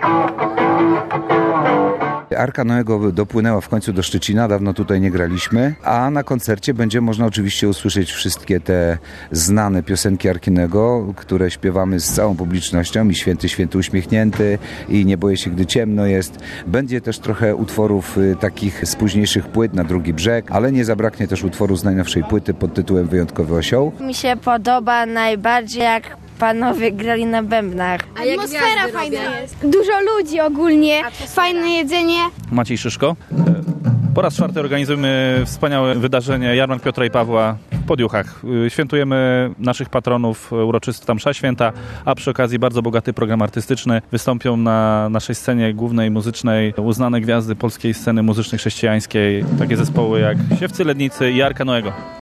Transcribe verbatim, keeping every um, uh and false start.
Arka Noego dopłynęła w końcu do Szczecina, dawno tutaj nie graliśmy, a na koncercie będzie można oczywiście usłyszeć wszystkie te znane piosenki Arki Noego, które śpiewamy z całą publicznością, i Święty, Święty Uśmiechnięty, i Nie boję się, gdy ciemno jest. Będzie też trochę utworów y, takich z późniejszych płyt, Na drugi brzeg, ale nie zabraknie też utworu z najnowszej płyty pod tytułem Wyjątkowy osioł. Mi się podoba najbardziej, jak panowie grali na bębnach. Atmosfera fajna jest. Dużo ludzi ogólnie, fajne jedzenie. Maciej Szyszko. Po raz czwarty organizujemy wspaniałe wydarzenie Jarmark Piotra i Pawła w Podjuchach. Świętujemy naszych patronów, uroczysta msza święta, a przy okazji bardzo bogaty program artystyczny. Wystąpią na naszej scenie głównej muzycznej uznane gwiazdy polskiej sceny muzycznej chrześcijańskiej, takie zespoły jak Siewcy Lednicy i Arka Noego.